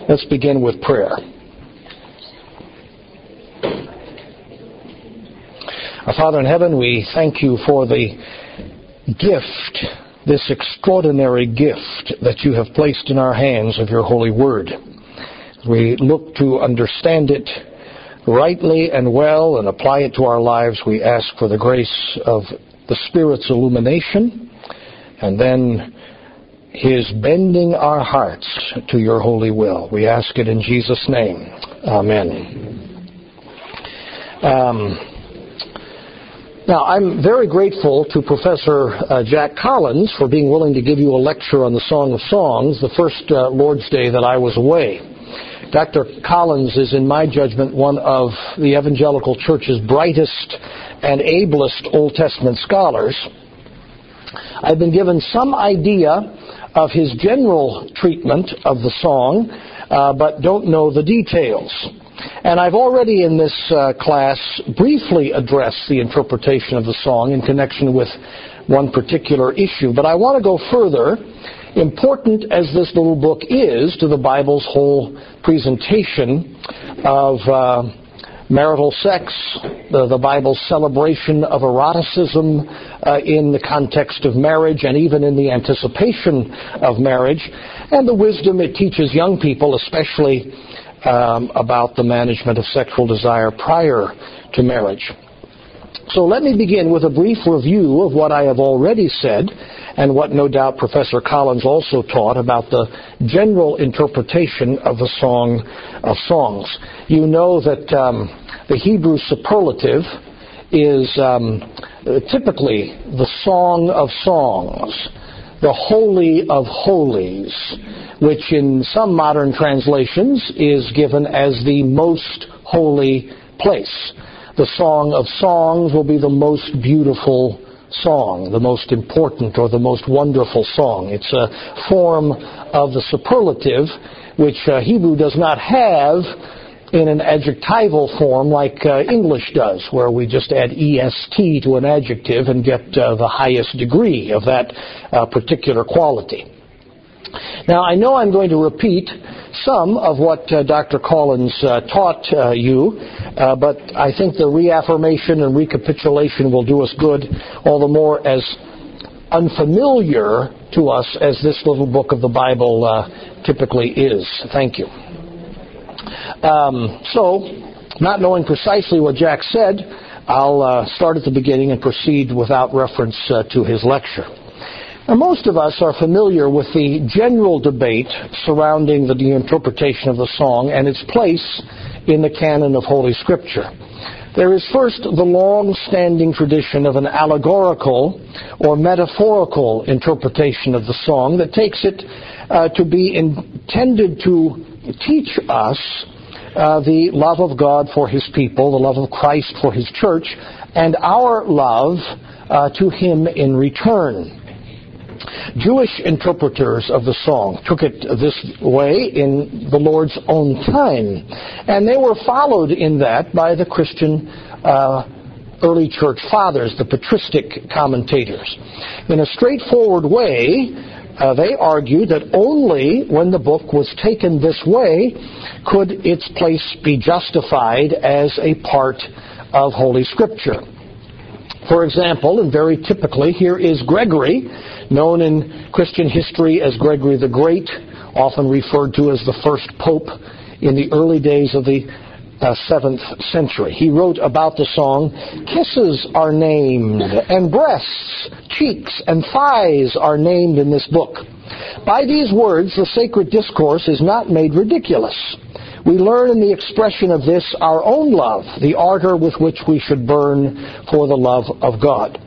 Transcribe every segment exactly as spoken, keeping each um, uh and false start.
Let's begin with prayer. Our Father in heaven, we thank you for the gift, this extraordinary gift that you have placed in our hands of your holy word. We look to understand it rightly and well and apply it to our lives. We ask for the grace of the Spirit's illumination and then His bending our hearts to your holy will. We ask it in Jesus' name. Amen. Um, now, I'm very grateful to Professor uh, Jack Collins for being willing to give you a lecture on the Song of Songs the first uh, Lord's Day that I was away. Doctor Collins is, in my judgment, one of the Evangelical Church's brightest and ablest Old Testament scholars. I've been given some idea of his general treatment of the song, uh, but don't know the details. And I've already in this uh, class briefly addressed the interpretation of the song in connection with one particular issue. But I want to go further. Important as this little book is to the Bible's whole presentation of uh, marital sex, the, the Bible's celebration of eroticism uh, in the context of marriage and even in the anticipation of marriage, and the wisdom it teaches young people, especially um, about the management of sexual desire prior to marriage. So let me begin with a brief review of what I have already said and what no doubt Professor Collins also taught about the general interpretation of the Song of Songs. You know that um, the Hebrew superlative is um, typically the Song of Songs, the Holy of Holies, which in some modern translations is given as the most holy place. The Song of Songs will be the most beautiful song, the most important or the most wonderful song. It's a form of the superlative which uh, Hebrew does not have in an adjectival form like uh, English does, where we just add est to an adjective and get uh, the highest degree of that uh, particular quality. Now, I know I'm going to repeat some of what uh, Doctor Collins uh, taught uh, you, uh, but I think the reaffirmation and recapitulation will do us good, all the more as unfamiliar to us as this little book of the Bible uh, typically is. Thank you. Um, so, not knowing precisely what Jack said, I'll uh, start at the beginning and proceed without reference uh, to his lecture. Now, most of us are familiar with the general debate surrounding the interpretation of the song and its place in the canon of Holy Scripture. There is first the long-standing tradition of an allegorical or metaphorical interpretation of the song that takes it uh, to be intended to teach us uh, the love of God for His people, the love of Christ for His church, and our love uh, to Him in return. Jewish interpreters of the song took it this way in the Lord's own time, and they were followed in that by the Christian uh, early church fathers, the patristic commentators. In a straightforward way, uh, they argued that only when the book was taken this way could its place be justified as a part of Holy Scripture. For example, and very typically, here is Gregory, known in Christian history as Gregory the Great, often referred to as the first pope in the early days of the uh, seventh century. He wrote about the song, "Kisses are named, and breasts, cheeks, and thighs are named in this book. By these words, the sacred discourse is not made ridiculous. We learn in the expression of this our own love, the ardor with which we should burn for the love of God."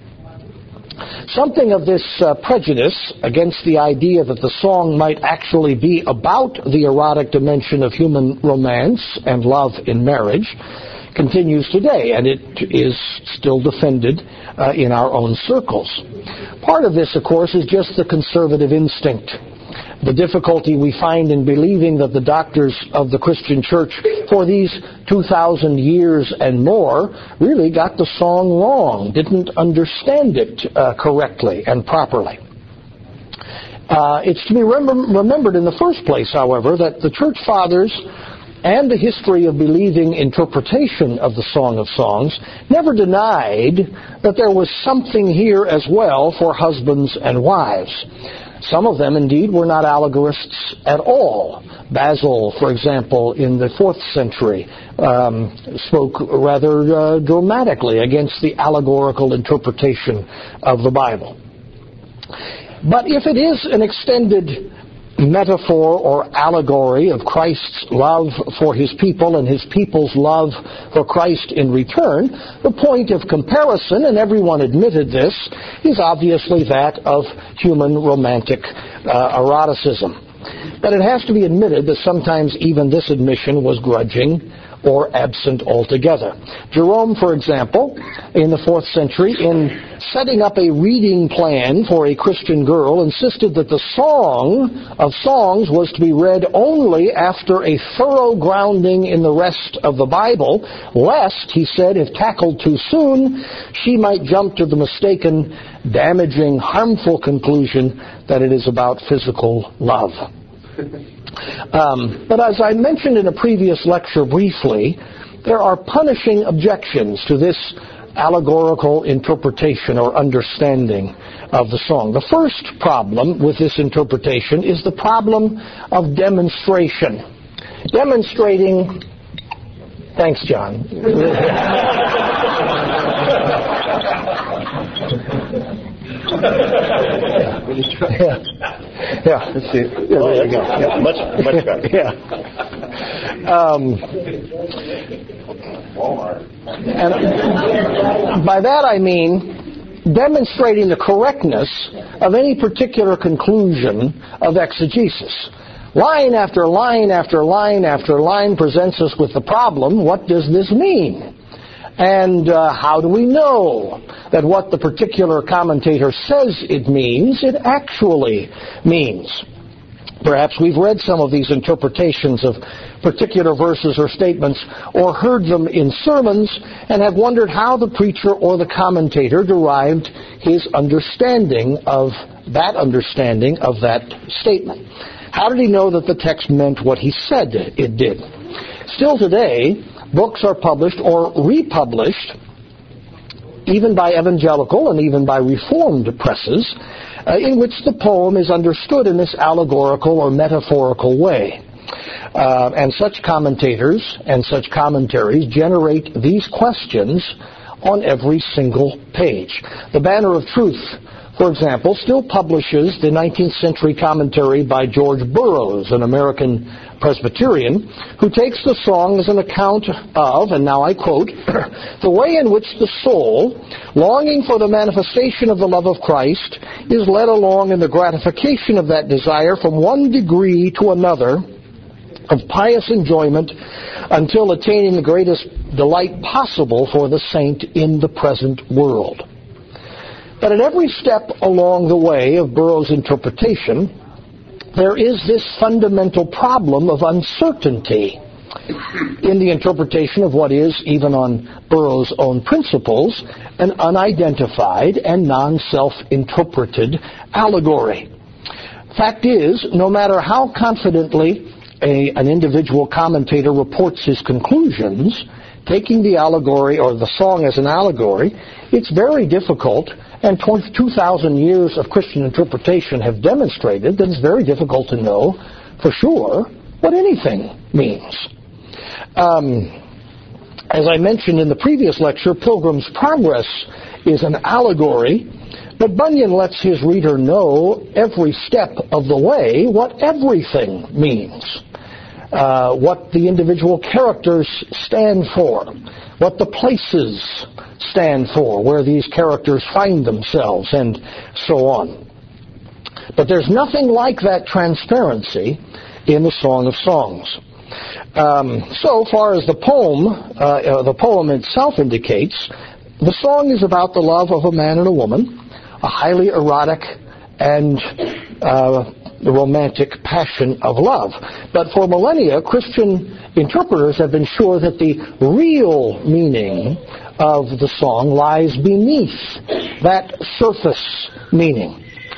Something of this uh, prejudice against the idea that the song might actually be about the erotic dimension of human romance and love in marriage continues today, and it is still defended uh, in our own circles. Part of this, of course, is just the conservative instinct. The difficulty we find in believing that the doctors of the Christian church for these two thousand years and more really got the song wrong, didn't understand it uh, correctly and properly. Uh, it's to be remem- remembered in the first place, however, that the Church Fathers and the history of believing interpretation of the Song of Songs never denied that there was something here as well for husbands and wives. Some of them, indeed, were not allegorists at all. Basil, for example, in the fourth century, um, spoke rather uh, dramatically against the allegorical interpretation of the Bible. But if it is an extended metaphor or allegory of Christ's love for his people and his people's love for Christ in return, the point of comparison, and everyone admitted this, is obviously that of human romantic uh, eroticism. But it has to be admitted that sometimes even this admission was grudging or absent altogether. Jerome, for example, in the fourth century, in setting up a reading plan for a Christian girl, insisted that the Song of Songs was to be read only after a thorough grounding in the rest of the Bible, lest, he said, if tackled too soon, she might jump to the mistaken, damaging, harmful conclusion that it is about physical love. Um, but as I mentioned in a previous lecture briefly, there are punishing objections to this allegorical interpretation or understanding of the song. The first problem with this interpretation is the problem of demonstration. Demonstrating... Thanks, John. yeah. Yeah. Let's see. Yeah, there you go. Yeah. Much, much better. Yeah. Um, and by that I mean demonstrating the correctness of any particular conclusion of exegesis. Line after line after line after line presents us with the problem, what does this mean? And uh, how do we know that what the particular commentator says it means, it actually means? Perhaps we've read some of these interpretations of particular verses or statements or heard them in sermons and have wondered how the preacher or the commentator derived his understanding of that understanding of that statement. How did he know that the text meant what he said it did? Still today, books are published or republished, even by evangelical and even by Reformed presses, uh, in which the poem is understood in this allegorical or metaphorical way. Uh, and such commentators and such commentaries generate these questions on every single page. The Banner of Truth, for example, still publishes the nineteenth century commentary by George Burroughs, an American Presbyterian, who takes the song as an account of, and now I quote, the way in which the soul, longing for the manifestation of the love of Christ, is led along in the gratification of that desire from one degree to another of pious enjoyment until attaining the greatest delight possible for the saint in the present world. But at every step along the way of Burroughs' interpretation, there is this fundamental problem of uncertainty in the interpretation of what is, even on Burroughs' own principles, an unidentified and non-self-interpreted allegory. Fact is, no matter how confidently a, an individual commentator reports his conclusions, taking the allegory or the song as an allegory, it's very difficult, and two thousand years of Christian interpretation have demonstrated that it's very difficult to know for sure what anything means. Um, as I mentioned in the previous lecture, Pilgrim's Progress is an allegory, but Bunyan lets his reader know every step of the way what everything means. Uh, what the individual characters stand for, what the places stand for, where these characters find themselves, and so on. But there's nothing like that transparency in the Song of Songs. Um, so far as the poem, uh, the poem itself indicates, the song is about the love of a man and a woman, a highly erotic and uh, the romantic passion of love. But for millennia, Christian interpreters have been sure that the real meaning of the song lies beneath that surface meaning.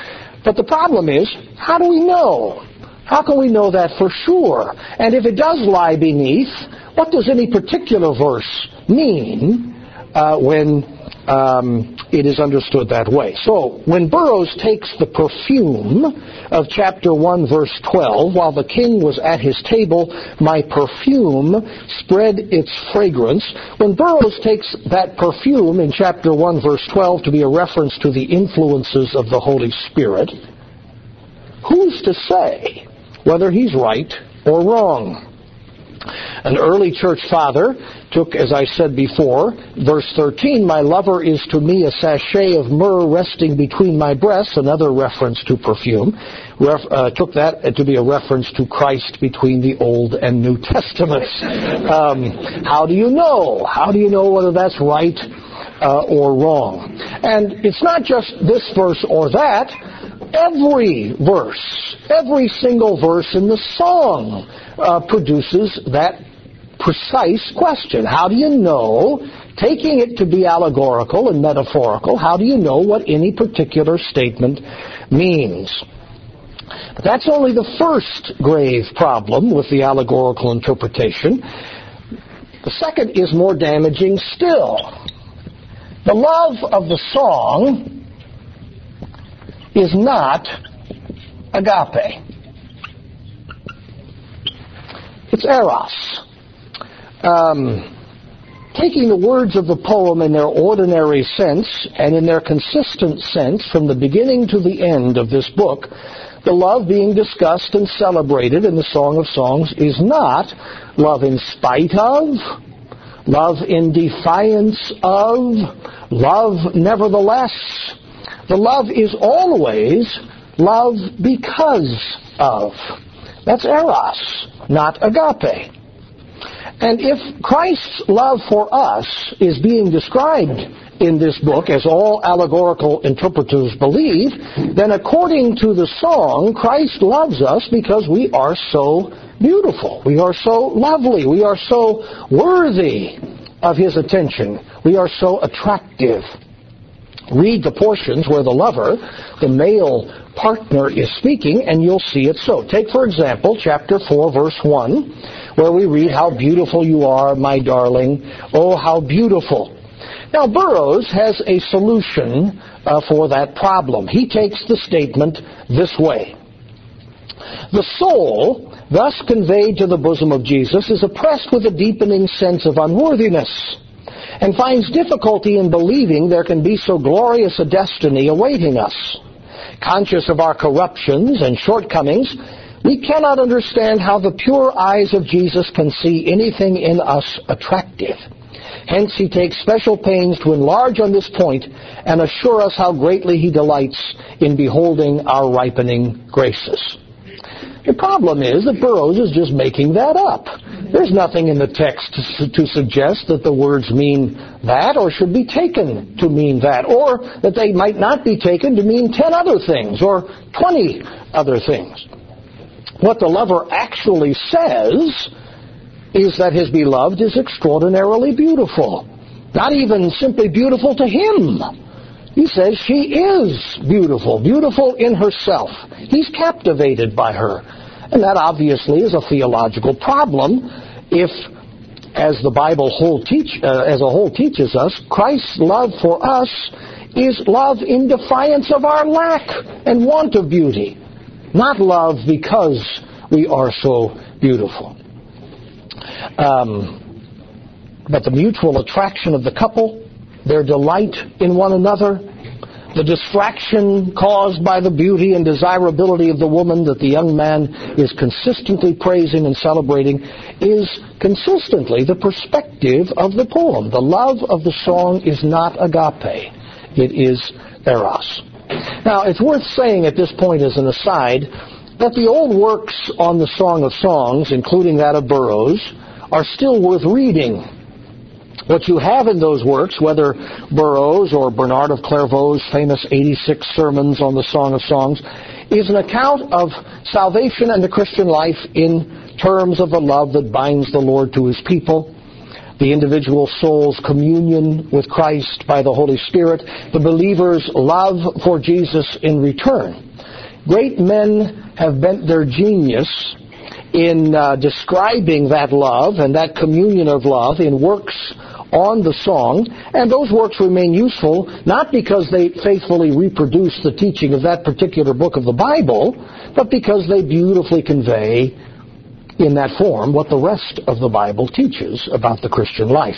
But the problem is, how do we know? How can we know that for sure? And if it does lie beneath, what does any particular verse mean uh, when um, it is understood that way? So, when Burroughs takes the perfume of chapter one, verse twelve, while the king was at his table, my perfume spread its fragrance. When Burroughs takes that perfume in chapter one, verse twelve to be a reference to the influences of the Holy Spirit, who's to say whether he's right or wrong? An early church father took, as I said before, verse thirteen, my lover is to me a sachet of myrrh resting between my breasts, another reference to perfume, ref, uh, took that to be a reference to Christ between the Old and New Testaments. Um, how do you know? How do you know whether that's right uh, or wrong? And it's not just this verse or that. Every verse, every single verse in the song uh, produces that precise question. How do you know, taking it to be allegorical and metaphorical, how do you know what any particular statement means? But that's only the first grave problem with the allegorical interpretation. The second is more damaging still. The love of the song is not agape. It's eros. Um, taking the words of the poem in their ordinary sense and in their consistent sense from the beginning to the end of this book, the love being discussed and celebrated in the Song of Songs is not love in spite of, love in defiance of, love nevertheless. The love is always love because of. That's eros, not agape. And if Christ's love for us is being described in this book, as all allegorical interpreters believe, then according to the song, Christ loves us because we are so beautiful. We are so lovely. We are so worthy of His attention. We are so attractive. Read the portions where the lover, the male partner, is speaking, and you'll see it so. Take, for example, chapter four, verse one, where we read, how beautiful you are, my darling. Oh, how beautiful. Now, Burroughs has a solution uh, for that problem. He takes the statement this way. The soul, thus conveyed to the bosom of Jesus, is oppressed with a deepening sense of unworthiness, and finds difficulty in believing there can be so glorious a destiny awaiting us. Conscious of our corruptions and shortcomings, we cannot understand how the pure eyes of Jesus can see anything in us attractive. Hence, he takes special pains to enlarge on this point and assure us how greatly he delights in beholding our ripening graces. The problem is that Burroughs is just making that up. There's nothing in the text to, to suggest that the words mean that or should be taken to mean that, or that they might not be taken to mean ten other things or twenty other things. What the lover actually says is that his beloved is extraordinarily beautiful. Not even simply beautiful to him. He says she is beautiful, beautiful in herself. He's captivated by her. And that obviously is a theological problem if, as the Bible whole teach, uh, as a whole teaches us, Christ's love for us is love in defiance of our lack and want of beauty, not love because we are so beautiful. Um, but the mutual attraction of the couple, their delight in one another, the distraction caused by the beauty and desirability of the woman that the young man is consistently praising and celebrating, is consistently the perspective of the poem. The love of the song is not agape. It is eros. Now, it's worth saying at this point as an aside that the old works on the Song of Songs, including that of Burroughs, are still worth reading. What you have in those works, whether Burroughs or Bernard of Clairvaux's famous eighty-six sermons on the Song of Songs, is an account of salvation and the Christian life in terms of the love that binds the Lord to His people, the individual soul's communion with Christ by the Holy Spirit, the believer's love for Jesus in return. Great men have bent their genius in uh, describing that love and that communion of love in works on the song, and those works remain useful not because they faithfully reproduce the teaching of that particular book of the Bible, but because they beautifully convey in that form what the rest of the Bible teaches about the Christian life.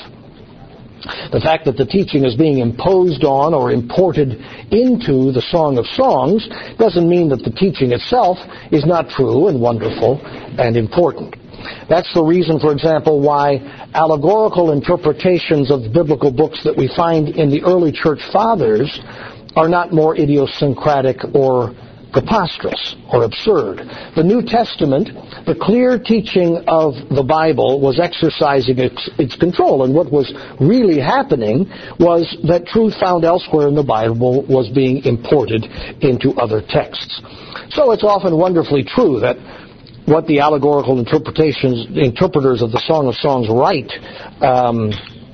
The fact that the teaching is being imposed on or imported into the Song of Songs doesn't mean that the teaching itself is not true and wonderful and important. That's the reason, for example, why allegorical interpretations of biblical books that we find in the early church fathers are not more idiosyncratic or preposterous or absurd. The New Testament, the clear teaching of the Bible, was exercising its, its control, and what was really happening was that truth found elsewhere in the Bible was being imported into other texts. So it's often wonderfully true that what the allegorical interpretations, interpreters of the Song of Songs write um,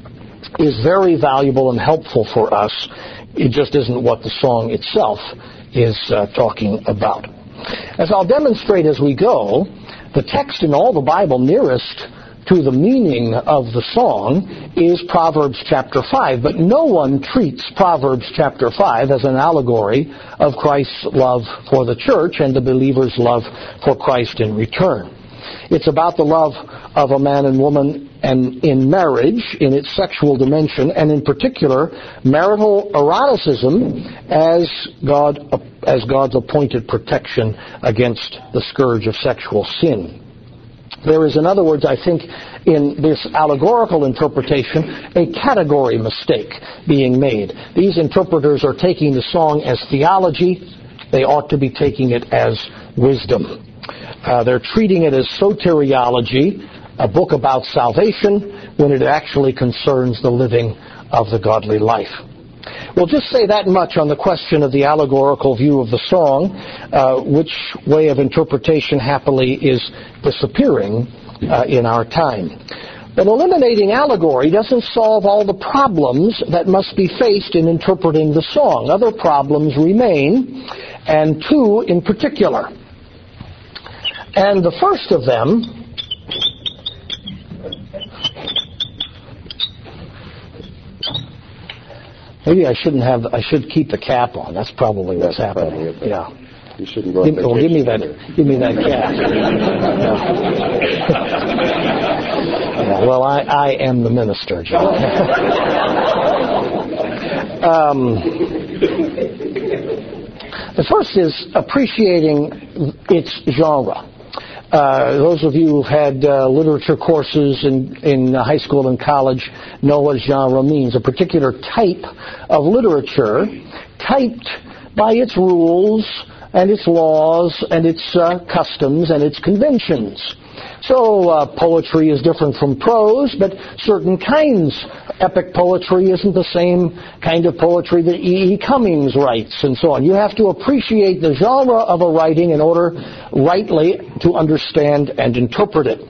is very valuable and helpful for us. It just isn't what the song itself is uh, talking about. As I'll demonstrate as we go, the text in all the Bible nearest to the meaning of the song is Proverbs chapter five, but no one treats Proverbs chapter five as an allegory of Christ's love for the church and the believer's love for Christ in return. It's about the love of a man and woman and in marriage in its sexual dimension, and in particular marital eroticism as God as God's appointed protection against the scourge of sexual sin. There is, in other words, I think, in this allegorical interpretation, a category mistake being made. These interpreters are taking the song as theology. They ought to be taking it as wisdom. Uh, they're treating it as soteriology, a book about salvation, when it actually concerns the living of the godly life. We'll just say that much on the question of the allegorical view of the song, uh, which way of interpretation happily is disappearing uh, in our time. But eliminating allegory doesn't solve all the problems that must be faced in interpreting the song. Other problems remain, and two in particular. And the first of them Maybe I shouldn't have. I should keep the cap on. That's probably what's That's happening. Probably yeah. You shouldn't go. Give, well, give me that. Give me that cap. yeah. Yeah, well, I, I am the minister, John. um, the first is appreciating its genre. Uh, those of you who've had uh, literature courses in, in high school and college know what genre means. A particular type of literature typed by its rules and its laws and its uh, customs and its conventions. So uh, poetry is different from prose, but certain kinds. Epic poetry isn't the same kind of poetry that E E. Cummings writes, and so on. You have to appreciate the genre of a writing in order rightly to understand and interpret it.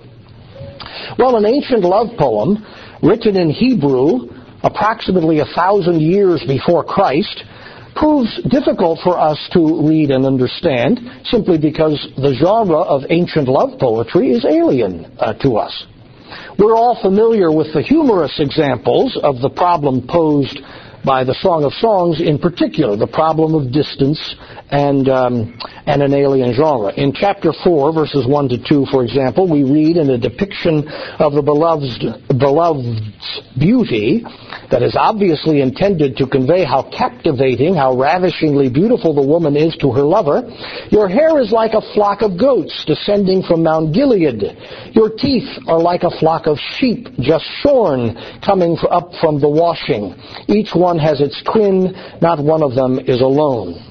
Well, an ancient love poem written in Hebrew approximately a thousand years before Christ proves difficult for us to read and understand simply because the genre of ancient love poetry is alien uh, to us. We're all familiar with the humorous examples of the problem posed by the Song of Songs, in particular, the problem of distance and um, and an alien genre. In chapter four, verses one to two, for example, we read in a depiction of the beloved's, beloved's beauty that is obviously intended to convey how captivating, how ravishingly beautiful the woman is to her lover. Your hair is like a flock of goats descending from Mount Gilead. Your teeth are like a flock of sheep just shorn, coming up from the washing. Each one has its twin, not one of them is alone.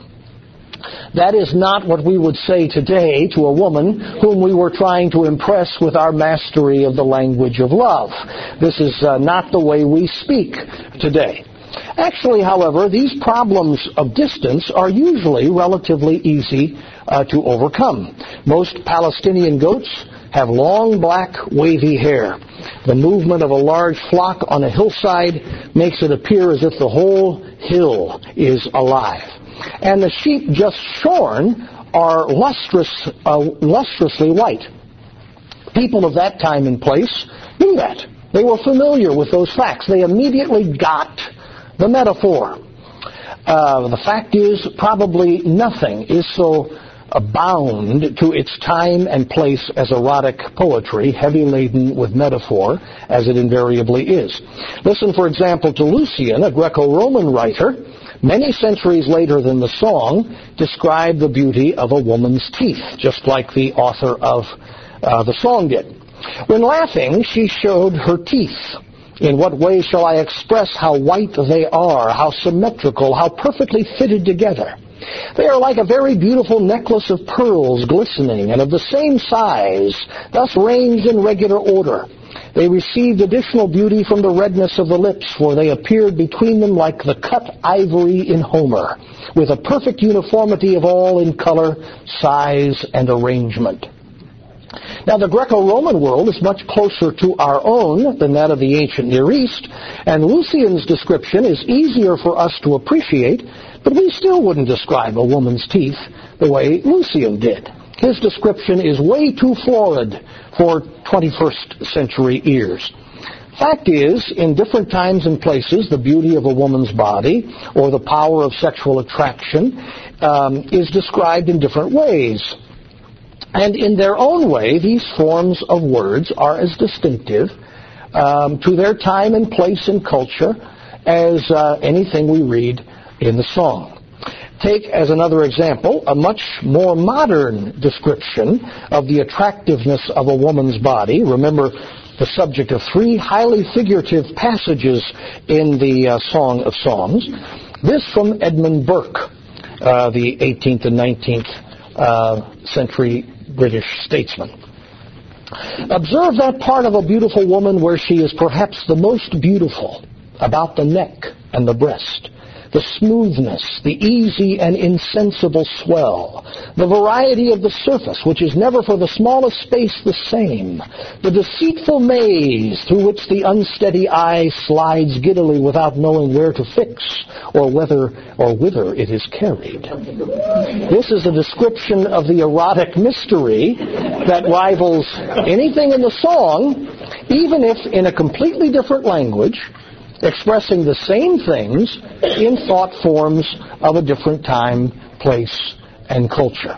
That is not what we would say today to a woman whom we were trying to impress with our mastery of the language of love. This is uh, not the way we speak today. Actually, however, these problems of distance are usually relatively easy uh, to overcome. Most Palestinian goats have long, black, wavy hair. The movement of a large flock on a hillside makes it appear as if the whole hill is alive. And the sheep just shorn are lustrous, uh, lustrously white. People of that time and place knew that. They were familiar with those facts. They immediately got the metaphor. Uh, the fact is, probably nothing is so bound to its time and place as erotic poetry, heavy laden with metaphor, as it invariably is. Listen, for example, to Lucian, a Greco-Roman writer, many centuries later than the song, described the beauty of a woman's teeth, just like the author of uh, the song did. When laughing, she showed her teeth. In what way shall I express how white they are, how symmetrical, how perfectly fitted together? They are like a very beautiful necklace of pearls glistening and of the same size, thus ranged in regular order. They received additional beauty from the redness of the lips, for they appeared between them like the cut ivory in Homer, with a perfect uniformity of all in color, size, and arrangement. Now, the Greco-Roman world is much closer to our own than that of the ancient Near East, and Lucian's description is easier for us to appreciate, but we still wouldn't describe a woman's teeth the way Lucian did. His description is way too florid for twenty-first century ears. Fact is, in different times and places, the beauty of a woman's body or the power of sexual attraction um, is described in different ways. And in their own way, these forms of words are as distinctive um, to their time and place and culture as uh, anything we read in the song. Take as another example a much more modern description of the attractiveness of a woman's body. Remember the subject of three highly figurative passages in the uh, Song of Songs. This from Edmund Burke, uh, the eighteenth and nineteenth uh, century British statesman. Observe that part of a beautiful woman where she is perhaps the most beautiful, about the neck and the breast, the smoothness, the easy and insensible swell, the variety of the surface, which is never for the smallest space the same, the deceitful maze through which the unsteady eye slides giddily without knowing where to fix or whether or whither it is carried. This is a description of the erotic mystery that rivals anything in the song, even if in a completely different language, expressing the same things in thought forms of a different time, place, and culture.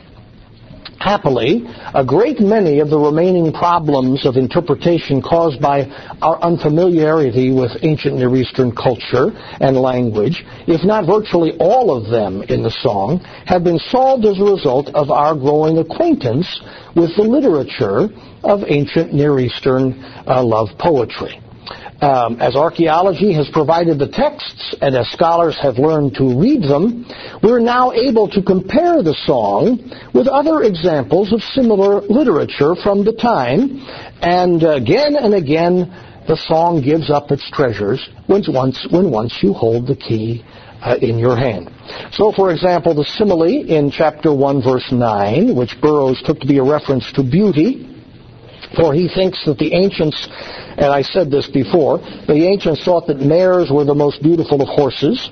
Happily, a great many of the remaining problems of interpretation caused by our unfamiliarity with ancient Near Eastern culture and language, if not virtually all of them in the song, have been solved as a result of our growing acquaintance with the literature of ancient Near Eastern uh, love poetry. Um, as archaeology has provided the texts and as scholars have learned to read them, we're now able to compare the song with other examples of similar literature from the time, and again and again the song gives up its treasures when once, when once you hold the key uh, in your hand. So, for example, the simile in chapter one, verse nine, which Burroughs took to be a reference to beauty, for he thinks that the ancients, and I said this before, the ancients thought that mares were the most beautiful of horses.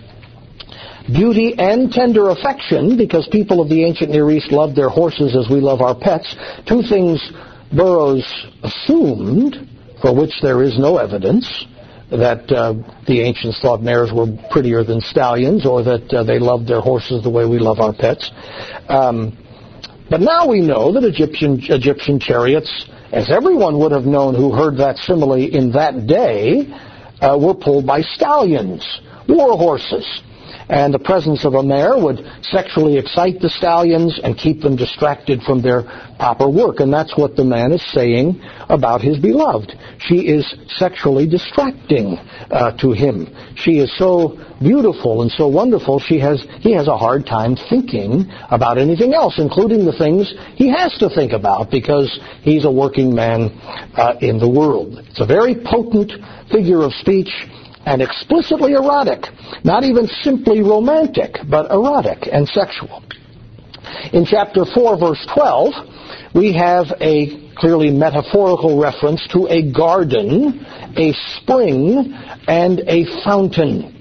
Beauty and tender affection, because people of the ancient Near East loved their horses as we love our pets. Two things Burroughs assumed, for which there is no evidence, that uh, the ancients thought mares were prettier than stallions, or that uh, they loved their horses the way we love our pets. Um, but now we know that Egyptian Egyptian chariots, as everyone would have known who heard that simile in that day, uh, were pulled by stallions, war horses. And the presence of a mare would sexually excite the stallions and keep them distracted from their proper work. And that's what the man is saying about his beloved. She is sexually distracting uh, to him. She is so beautiful and so wonderful, she has he has a hard time thinking about anything else, including the things he has to think about because he's a working man uh, in the world. It's a very potent figure of speech, and explicitly erotic, not even simply romantic, but erotic and sexual. In chapter four, verse twelve, we have a clearly metaphorical reference to a garden, a spring, and a fountain,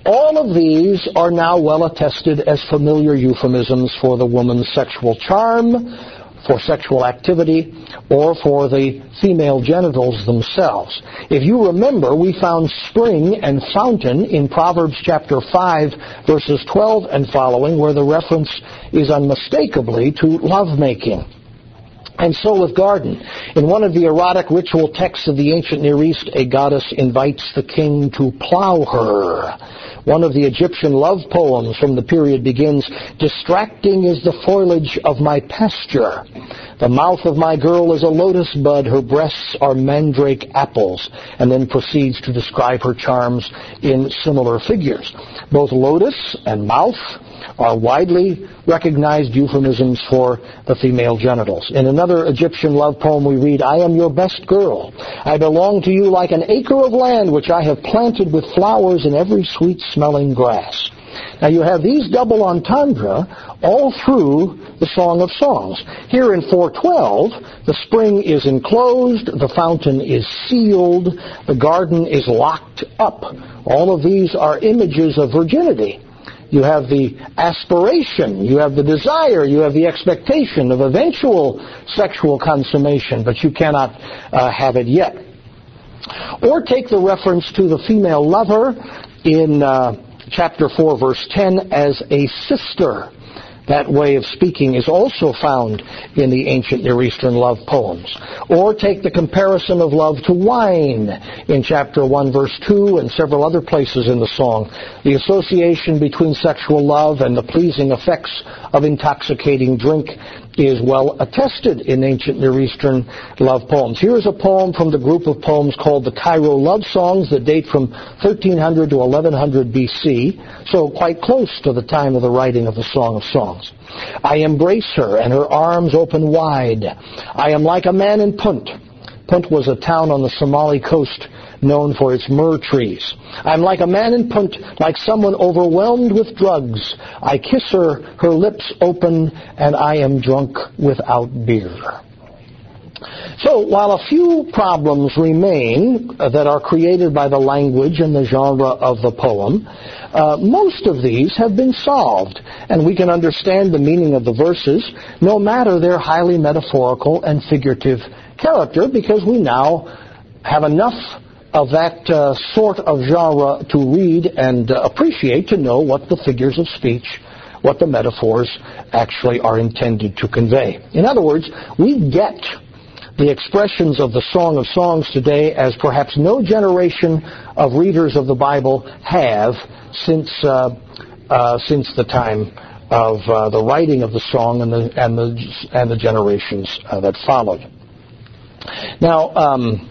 All of these are now well attested as familiar euphemisms for the woman's sexual charm, for sexual activity, or for the female genitals themselves. If you remember, we found spring and fountain in Proverbs chapter five, verses twelve and following, where the reference is unmistakably to lovemaking. And so with garden. In one of the erotic ritual texts of the ancient Near East, a goddess invites the king to plow her. One of the Egyptian love poems from the period begins, "Distracting is the foliage of my pasture. The mouth of my girl is a lotus bud, her breasts are mandrake apples," and then proceeds to describe her charms in similar figures. Both lotus and mouth are widely recognized euphemisms for the female genitals. In another Egyptian love poem we read, "I am your best girl. I belong to you like an acre of land which I have planted with flowers and every sweet-smelling grass." Now you have these double entendre all through the Song of Songs. Here in four twelve, the spring is enclosed, the fountain is sealed, the garden is locked up. All of these are images of virginity. You have the aspiration, you have the desire, you have the expectation of eventual sexual consummation, but you cannot uh, have it yet. Or take the reference to the female lover in uh, chapter four, verse ten, as a sister. That way of speaking is also found in the ancient Near Eastern love poems. Or take the comparison of love to wine in chapter one, verse two, and several other places in the song. The association between sexual love and the pleasing effects of intoxicating drink is well attested in ancient Near Eastern love poems. Here is a poem from the group of poems called the Cairo Love Songs that date from thirteen hundred to eleven hundred B C, so quite close to the time of the writing of the Song of Songs. "I embrace her, and her arms open wide. I am like a man in Punt." Punt was a town on the Somali coast known for its myrrh trees. "I'm like a man in Punt, like someone overwhelmed with drugs. I kiss her, her lips open, and I am drunk without beer." So while a few problems remain that are created by the language and the genre of the poem, uh, most of these have been solved, and we can understand the meaning of the verses no matter their highly metaphorical and figurative character, because we now have enough of that uh, sort of genre to read and uh, appreciate to know what the figures of speech, what the metaphors actually are intended to convey. In other words, we get the expressions of the Song of Songs today as perhaps no generation of readers of the Bible have since uh, uh, since the time of uh, the writing of the song and the and the and the generations uh, that followed. Now, um,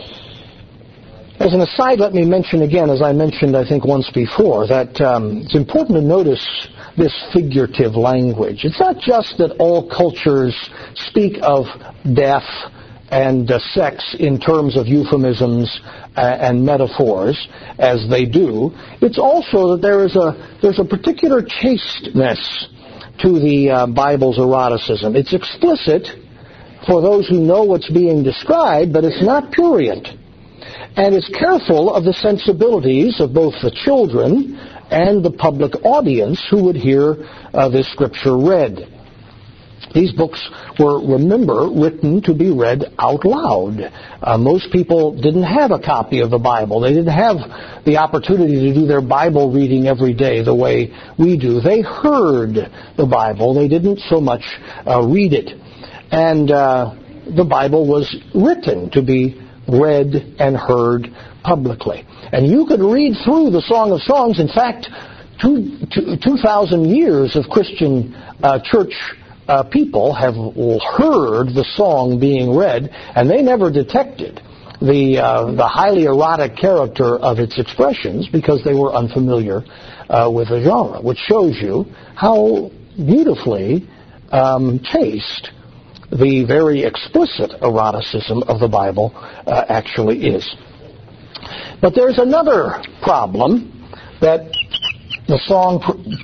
as an aside, let me mention again, as I mentioned I think once before, that um, it's important to notice this figurative language. It's not just that all cultures speak of death and uh, sex in terms of euphemisms uh, and metaphors as they do. It's also that there is a there's a particular chasteness to the uh, Bible's eroticism. It's explicit for those who know what's being described, but it's not prurient. And it's careful of the sensibilities of both the children and the public audience who would hear uh, this scripture read. These books were, remember, written to be read out loud. Uh, most people didn't have a copy of the Bible. They didn't have the opportunity to do their Bible reading every day the way we do. They heard the Bible. They didn't so much uh, read it. And uh, the Bible was written to be read and heard publicly. And you could read through the Song of Songs. In fact, two, two, two thousand years of Christian uh, church uh, people have heard the song being read, and they never detected the uh, the highly erotic character of its expressions because they were unfamiliar uh, with the genre, which shows you how beautifully um, chaste the very explicit eroticism of the Bible uh, actually is. But there's another problem that the song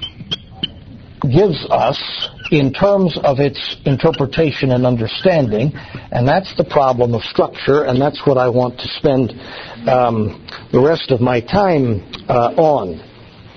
pr- gives us in terms of its interpretation and understanding, and that's the problem of structure, and that's what I want to spend um, the rest of my time uh, on.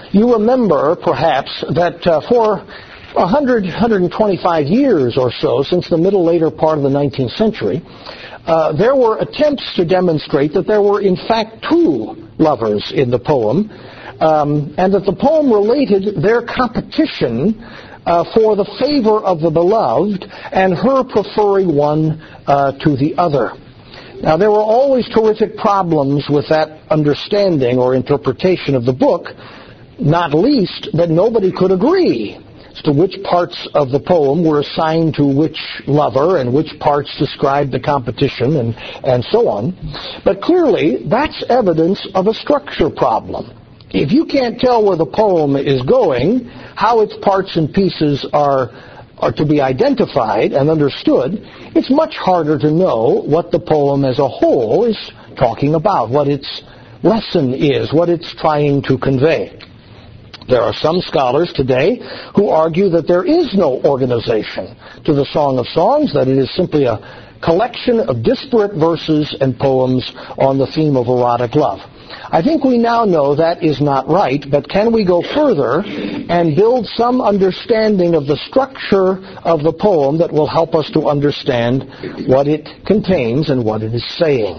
You remember, perhaps, that uh, for one hundred, one hundred twenty-five years or so, since the middle later part of the nineteenth century, uh, there were attempts to demonstrate that there were in fact two lovers in the poem, um, and that the poem related their competition uh, for the favor of the beloved and her preferring one uh, to the other. Now, there were always terrific problems with that understanding or interpretation of the book, not least that nobody could agree as to which parts of the poem were assigned to which lover and which parts described the competition and, and so on. But clearly, that's evidence of a structure problem. If you can't tell where the poem is going, how its parts and pieces are are to be identified and understood, it's much harder to know what the poem as a whole is talking about, what its lesson is, what it's trying to convey. There are some scholars today who argue that there is no organization to the Song of Songs, that it is simply a collection of disparate verses and poems on the theme of erotic love. I think we now know that is not right, but can we go further and build some understanding of the structure of the poem that will help us to understand what it contains and what it is saying?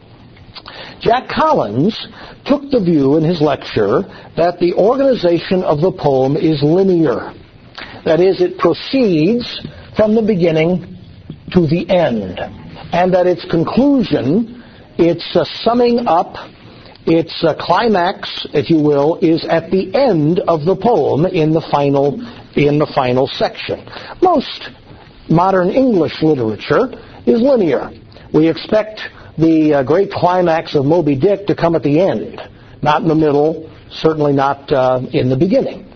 Jack Collins took the view in his lecture that the organization of the poem is linear. That is, it proceeds from the beginning to the end, and that its conclusion, its uh, summing up, its uh, climax, if you will, is at the end of the poem in the final in the final section. Most modern English literature is linear. We expect the uh, great climax of Moby Dick to come at the end, not in the middle, certainly not uh, in the beginning.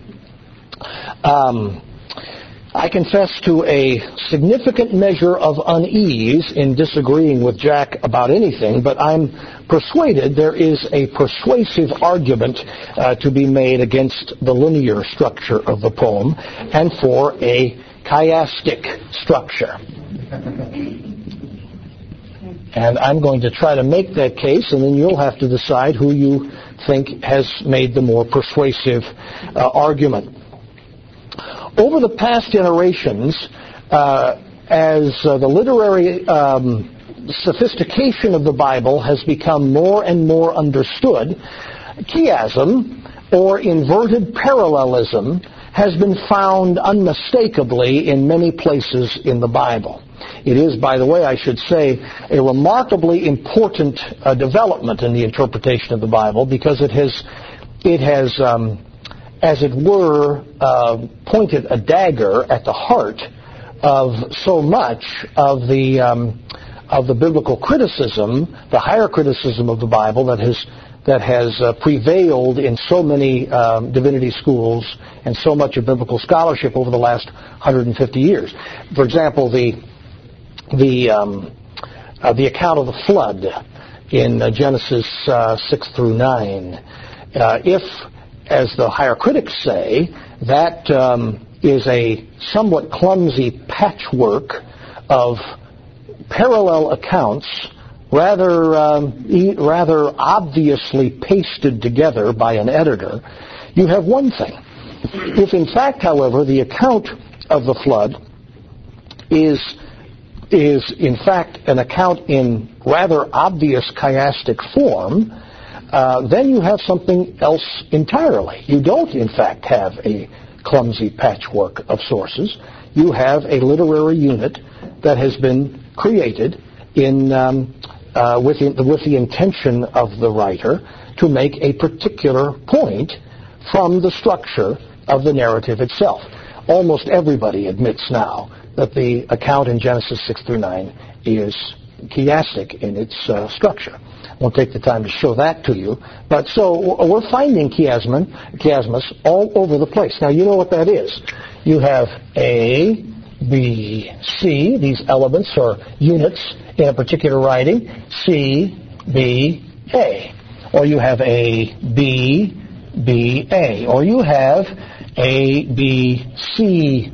Um, I confess to a significant measure of unease in disagreeing with Jack about anything, but I'm persuaded there is a persuasive argument uh, to be made against the linear structure of the poem and for a chiastic structure. And I'm going to try to make that case, and then you'll have to decide who you think has made the more persuasive uh, argument. Over the past generations, uh, as uh, the literary um, sophistication of the Bible has become more and more understood, chiasm, or inverted parallelism, has been found unmistakably in many places in the Bible. It is, by the way, I should say, a remarkably important uh, development in the interpretation of the Bible, because it has, it has, um, as it were, uh, pointed a dagger at the heart of so much of the um, of the biblical criticism, the higher criticism of the Bible that has that has uh, prevailed in so many um, divinity schools and so much of biblical scholarship over the last one hundred fifty years. For example, the the um, uh, the account of the flood in uh, Genesis uh, six through nine. Uh, if, as the higher critics say, that um, is a somewhat clumsy patchwork of parallel accounts, rather um, e- rather obviously pasted together by an editor, you have one thing. If in fact, however, the account of the flood is is in fact an account in rather obvious chiastic form, uh, then you have something else entirely. You don't, in fact, have a clumsy patchwork of sources. You have a literary unit that has been created in um, uh, with, the, with the intention of the writer to make a particular point from the structure of the narrative itself. Almost everybody admits now that the account in Genesis six through nine is chiastic in its uh, structure. I won't take the time to show that to you, but so we're finding chiasm, chiasmus all over the place. Now, you know what that is. You have A, B, C, these elements or units in a particular writing, C, B, A. Or you have A, B, B, A. Or you have A, B, C,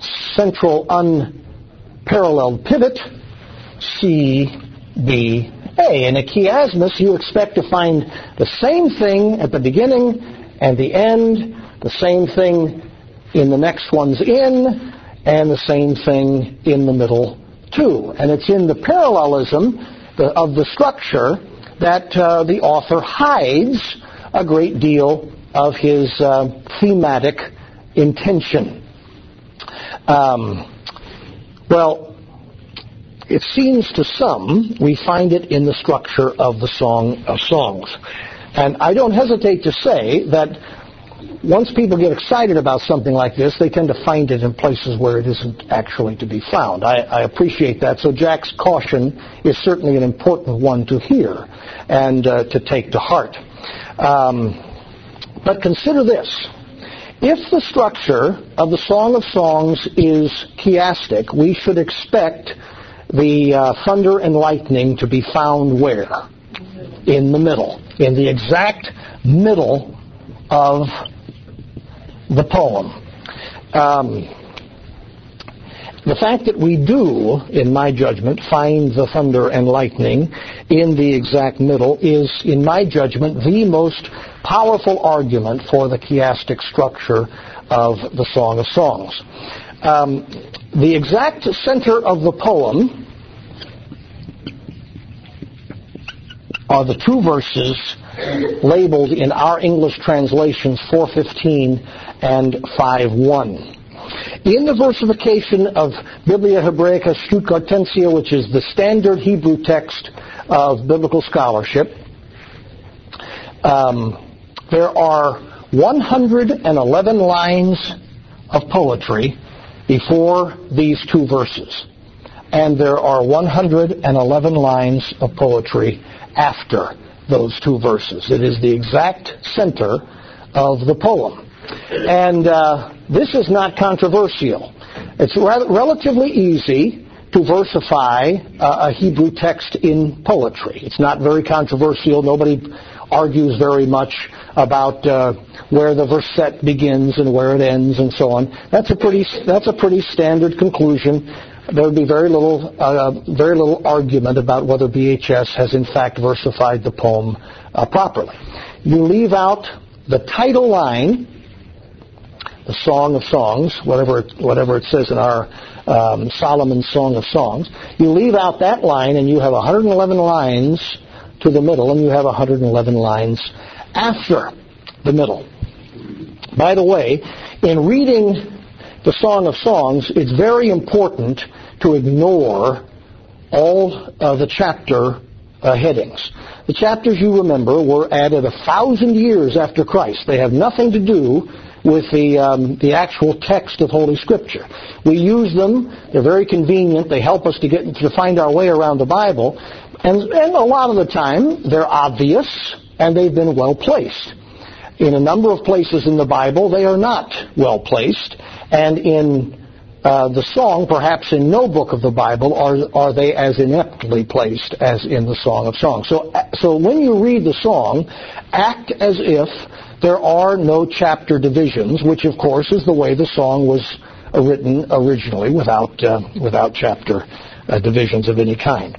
central unparalleled pivot, C, B, A. In a chiasmus, you expect to find the same thing at the beginning and the end, the same thing in the next one's in, and the same thing in the middle too. And it's in the parallelism of the structure that uh, the author hides a great deal of his uh, thematic intention. Um, well, it seems to some we find it in the structure of the Song of Songs. And I don't hesitate to say that once people get excited about something like this, they tend to find it in places where it isn't actually to be found. I, I appreciate that. So Jack's caution is certainly an important one to hear and uh, to take to heart. Um, but consider this. If the structure of the Song of Songs is chiastic, we should expect the uh, thunder and lightning to be found where? In the middle. In the exact middle of the poem. Um, the fact that we do, in my judgment, find the thunder and lightning in the exact middle is, in my judgment, the most powerful argument for the chiastic structure of the Song of Songs. Um, the exact center of the poem are the two verses labeled in our English translations four fifteen and five one. In the versification of Biblia Hebraica Stuttgartensia, which is the standard Hebrew text of biblical scholarship, um, there are one hundred eleven lines of poetry before these two verses, and there are one hundred eleven lines of poetry after those two verses. It is the exact center of the poem. And uh, this is not controversial. It's rather, relatively easy to versify uh, a Hebrew text in poetry. It's not very controversial. Nobody argues very much about uh, where the verset begins and where it ends and so on. That's a pretty that's a pretty standard conclusion. There would be very little uh, very little argument about whether B H S has in fact versified the poem uh, properly. You leave out the title line, the Song of Songs, whatever it, whatever it says in our um, Solomon's Song of Songs. You leave out that line, and you have one hundred eleven lines to the middle, and you have one hundred eleven lines after the middle. By the way, in reading the Song of Songs, it's very important to ignore all of the chapter uh, headings. The chapters, you remember, were added a thousand years after Christ. They have nothing to do with the um, the actual text of Holy Scripture. We use them. They're very convenient. They help us to get to find our way around the Bible. And, and a lot of the time, they're obvious, and they've been well placed. In a number of places in the Bible, they are not well placed. And in uh, the song, perhaps in no book of the Bible, are are they as ineptly placed as in the Song of Songs. So, so when you read the song, act as if there are no chapter divisions, which of course is the way the song was written originally, without uh, without chapter uh, divisions of any kind.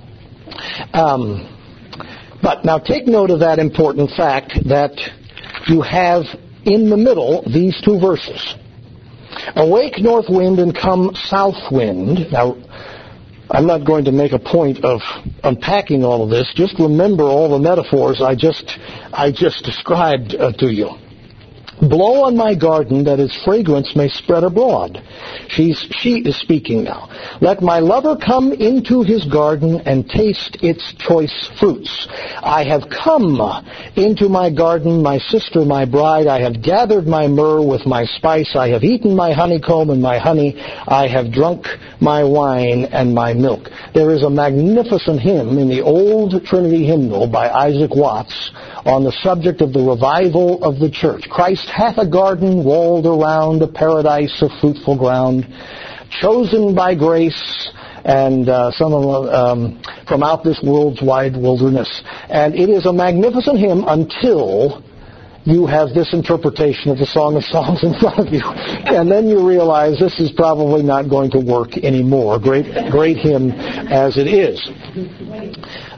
Um, but now take note of that important fact that you have in the middle these two verses. Awake, north wind, and come, south wind. Now, I'm not going to make a point of unpacking all of this. Just remember all the metaphors I just I just described uh, to you. Blow on my garden that its fragrance may spread abroad. She's, she is speaking now. Let my lover come into his garden and taste its choice fruits. I have come into my garden, my sister, my bride. I have gathered my myrrh with my spice. I have eaten my honeycomb and my honey. I have drunk my wine and my milk. There is a magnificent hymn in the Old Trinity Hymnal by Isaac Watts on the subject of the revival of the church. Christ hath a garden walled around, a paradise of fruitful ground, chosen by grace, and uh, some of um, from out this world's wide wilderness. And it is a magnificent hymn until you have this interpretation of the Song of Songs in front of you. And then you realize this is probably not going to work anymore. Great, great hymn as it is.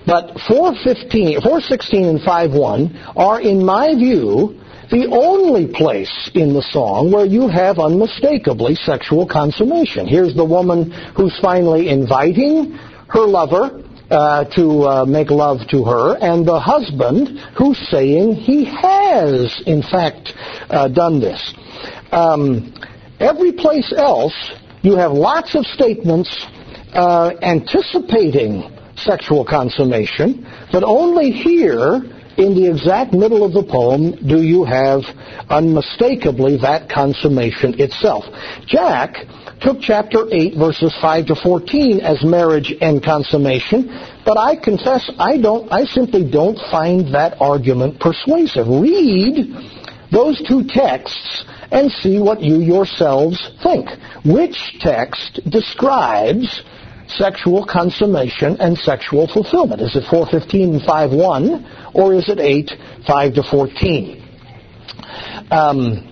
But four fifteen, four sixteen and five one are, in my view, the only place in the song where you have unmistakably sexual consummation. Here's the woman who's finally inviting her lover uh, to uh, make love to her, and the husband who's saying he has, in fact, uh, done this. Um, every place else, you have lots of statements uh, anticipating sexual consummation, but only here, in the exact middle of the poem, do you have unmistakably that consummation itself. Jack took chapter eight, verses five to fourteen as marriage and consummation, but I confess I don't, I simply don't find that argument persuasive. Read those two texts and see what you yourselves think. Which text describes sexual consummation and sexual fulfillment? Is it four fifteen and five one, or is it eight, five to fourteen? Um,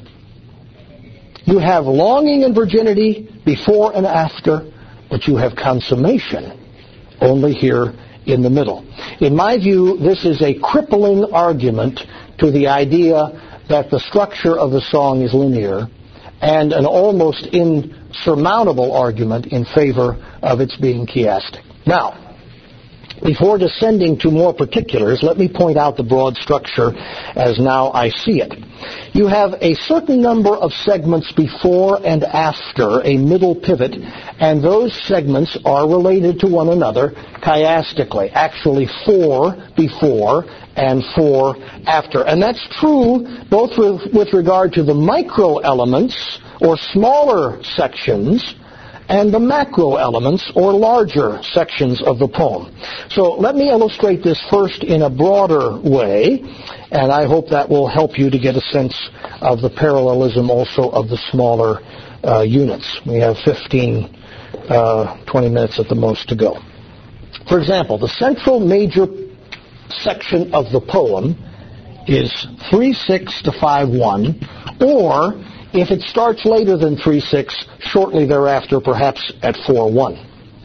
you have longing and virginity before and after, but you have consummation only here in the middle. In my view, this is a crippling argument to the idea that the structure of the song is linear, and an almost insurmountable argument in favor of its being chiastic. Now, before descending to more particulars, let me point out the broad structure as now I see it. You have a certain number of segments before and after a middle pivot, and those segments are related to one another chiastically. Actually, four before and four after. And that's true both with, with regard to the micro elements, or smaller sections, and the macro elements, or larger sections of the poem. So let me illustrate this first in a broader way, and I hope that will help you to get a sense of the parallelism also of the smaller uh, units. We have fifteen, uh, twenty minutes at the most to go. For example, the central major section of the poem is three six to five one, or if it starts later than three six, shortly thereafter, perhaps at four one.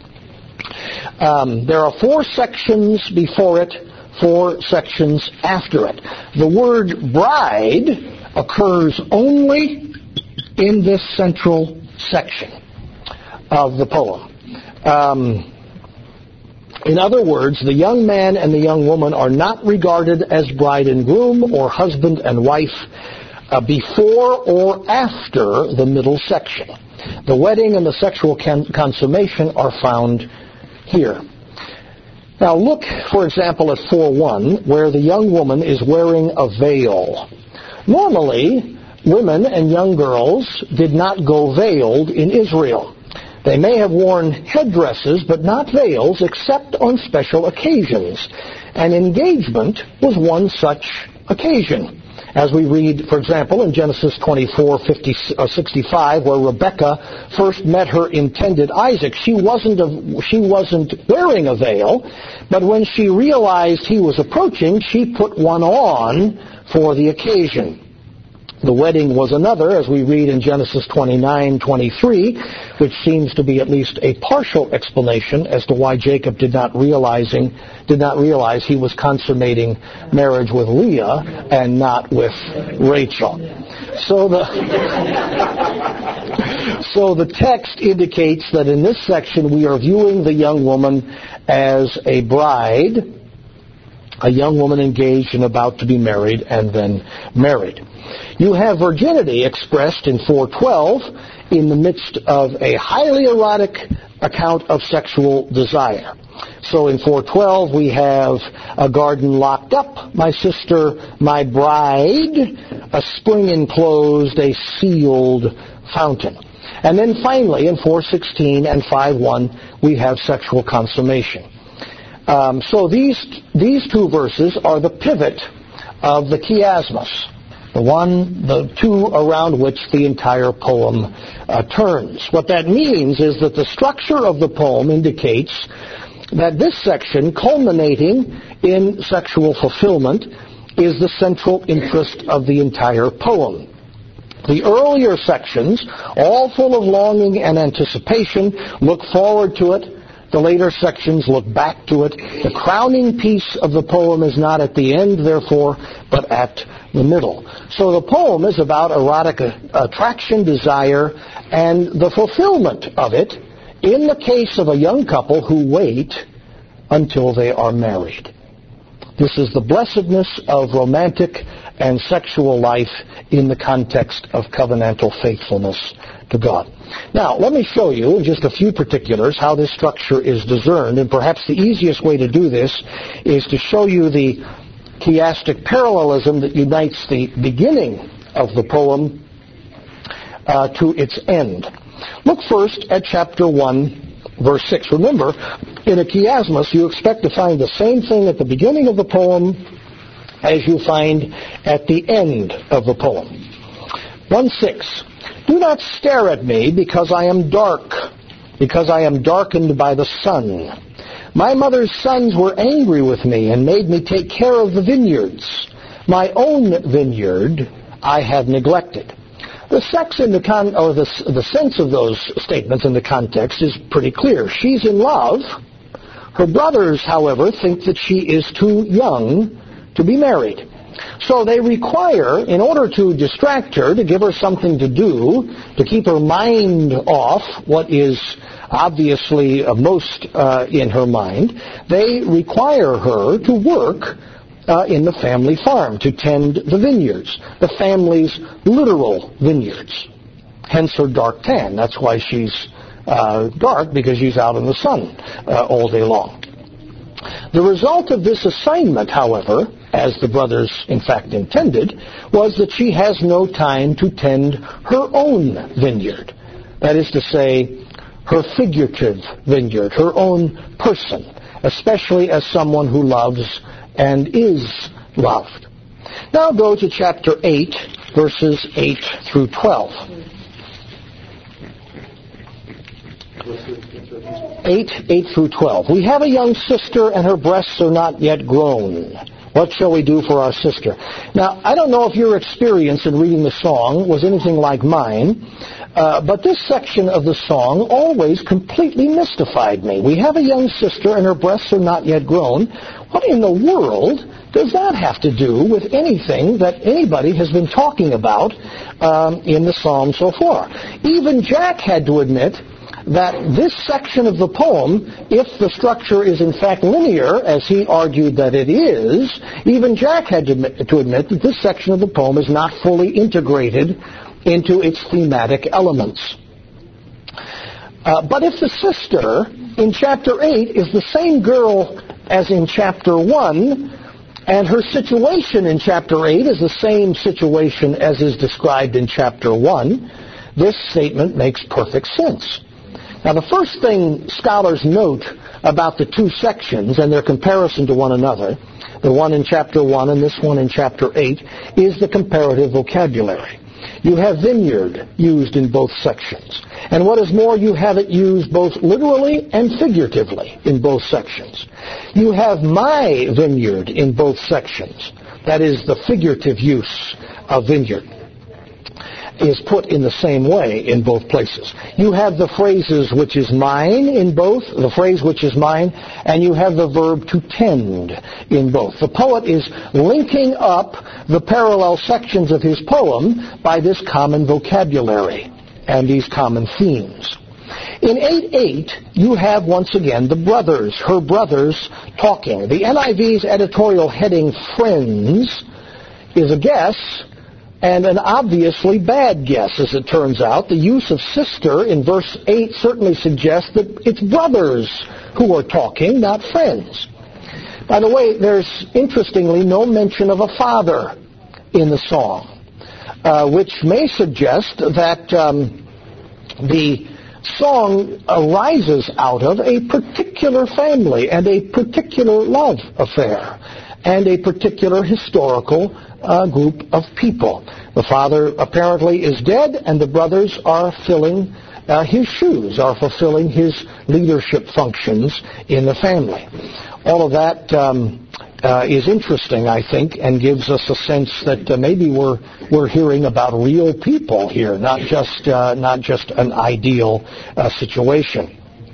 Um, there are four sections before it, four sections after it. The word bride occurs only in this central section of the poem. Um, in other words, the young man and the young woman are not regarded as bride and groom or husband and wife Uh, before or after the middle section. The wedding and the sexual con- consummation are found here. Now look, for example, at four one, where the young woman is wearing a veil. Normally, women and young girls did not go veiled in Israel. They may have worn headdresses, but not veils, except on special occasions. And engagement was one such occasion. As we read, for example, in Genesis twenty-four, fifty, uh, sixty-five, where Rebekah first met her intended Isaac, she wasn't a, she wasn't wearing a veil, but when she realized he was approaching, she put one on for the occasion. The wedding was another, as we read in Genesis twenty-nine, twenty-three, which seems to be at least a partial explanation as to why Jacob did not realizing did not realize he was consummating marriage with Leah and not with Rachel. So the so the text indicates that in this section we are viewing the young woman as a bride, a young woman engaged and about to be married and then married. You have virginity expressed in four twelve in the midst of a highly erotic account of sexual desire. So in four twelve we have a garden locked up, my sister, my bride, a spring enclosed, a sealed fountain. And then finally in four sixteen and five one we have sexual consummation. Um, so these these two verses are the pivot of the chiasmus. The one, the two around which the entire poem uh, turns. What that means is that the structure of the poem indicates that this section, culminating in sexual fulfillment, is the central interest of the entire poem. The earlier sections, all full of longing and anticipation, look forward to it, The later sections look back to it. The crowning piece of the poem is not at the end, therefore, but at the middle. So the poem is about erotic attraction, desire, and the fulfillment of it in the case of a young couple who wait until they are married. This is the blessedness of romantic and sexual life in the context of covenantal faithfulness to God. Now, let me show you in just a few particulars how this structure is discerned, and perhaps the easiest way to do this is to show you the chiastic parallelism that unites the beginning of the poem uh, to its end. Look first at chapter one, verse six. Remember, in a chiasmus, you expect to find the same thing at the beginning of the poem as you find at the end of the poem. one six. Do not stare at me because I am dark, because I am darkened by the sun. My mother's sons were angry with me and made me take care of the vineyards. My own vineyard I have neglected. The sex in the con, or the, the sense of those statements in the context is pretty clear. She's in love. Her brothers, however, think that she is too young to be married. So they require, in order to distract her, to give her something to do, to keep her mind off what is obviously most uh, in her mind, they require her to work uh, in the family farm, to tend the vineyards, the family's literal vineyards. Hence her dark tan. That's why she's uh, dark, because she's out in the sun uh, all day long. The result of this assignment, however, as the brothers in fact intended, was that she has no time to tend her own vineyard. That is to say, her figurative vineyard, her own person, especially as someone who loves and is loved. Now go to chapter eight, verses eight through twelve. eight, eight through twelve. We have a young sister, and her breasts are not yet grown. What shall we do for our sister? Now, I don't know if your experience in reading the song was anything like mine, uh, but this section of the song always completely mystified me. We have a young sister, and her breasts are not yet grown. What in the world does that have to do with anything that anybody has been talking about um, in the psalm so far? Even Jack had to admit that this section of the poem, if the structure is in fact linear, as he argued that it is, even Jack had to admit, to admit that this section of the poem is not fully integrated into its thematic elements. Uh, but if the sister in chapter eight is the same girl as in chapter one, and her situation in chapter eight is the same situation as is described in chapter one, this statement makes perfect sense. Now, the first thing scholars note about the two sections and their comparison to one another, the one in chapter one and this one in chapter eight, is the comparative vocabulary. You have vineyard used in both sections. And what is more, you have it used both literally and figuratively in both sections. You have my vineyard in both sections. That is, the figurative use of vineyard is put in the same way in both places. You have the phrases which is mine in both, the phrase which is mine, and you have the verb to tend in both. The poet is linking up the parallel sections of his poem by this common vocabulary and these common themes. In eight eight, you have once again the brothers, her brothers, talking. The N I V's editorial heading, Friends, is a guess, and an obviously bad guess, as it turns out. The use of sister in verse eight certainly suggests that it's brothers who are talking, not friends. By the way, there's, interestingly, no mention of a father in the song, uh, which may suggest that um, the song arises out of a particular family and a particular love affair and a particular historical uh, group of people. The father apparently is dead, and the brothers are filling uh, his shoes, are fulfilling his leadership functions in the family. All of that um, uh, is interesting, I think, and gives us a sense that uh, maybe we're we're hearing about real people here, not just uh, not just an ideal uh, situation.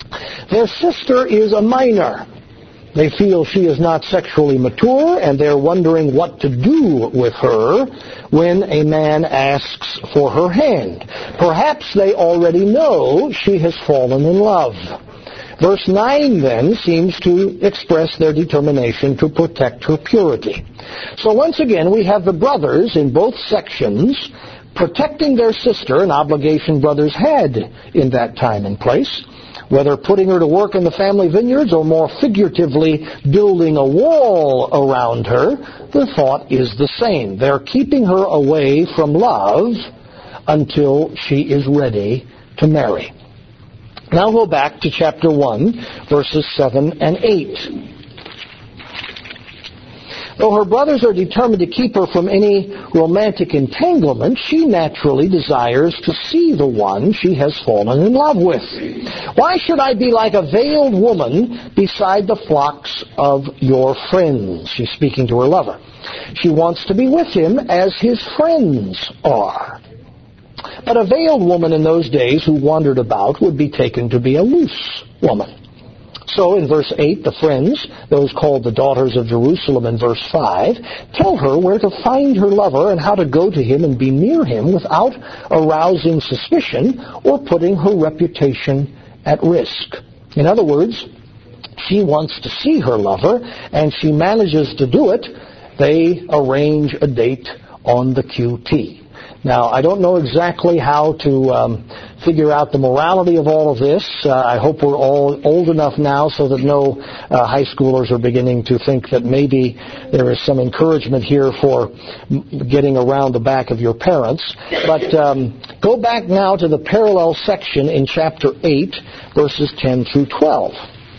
Their sister is a minor. They feel she is not sexually mature, and they're wondering what to do with her when a man asks for her hand. Perhaps they already know she has fallen in love. Verse nine, then, seems to express their determination to protect her purity. So once again, we have the brothers in both sections protecting their sister, an obligation brothers had in that time and place. Whether putting her to work in the family vineyards or more figuratively building a wall around her, the thought is the same. They're keeping her away from love until she is ready to marry. Now go back to chapter one, verses seven and eight. Though her brothers are determined to keep her from any romantic entanglement, she naturally desires to see the one she has fallen in love with. Why should I be like a veiled woman beside the flocks of your friends? She's speaking to her lover. She wants to be with him as his friends are. But a veiled woman in those days who wandered about would be taken to be a loose woman. So in verse eight, the friends, those called the daughters of Jerusalem in verse five, tell her where to find her lover and how to go to him and be near him without arousing suspicion or putting her reputation at risk. In other words, she wants to see her lover, and she manages to do it. They arrange a date on the Q T. Now, I don't know exactly how to um, figure out the morality of all of this. Uh, I hope we're all old enough now so that no uh, high schoolers are beginning to think that maybe there is some encouragement here for getting around the back of your parents. But um, go back now to the parallel section in chapter eight, verses ten through twelve.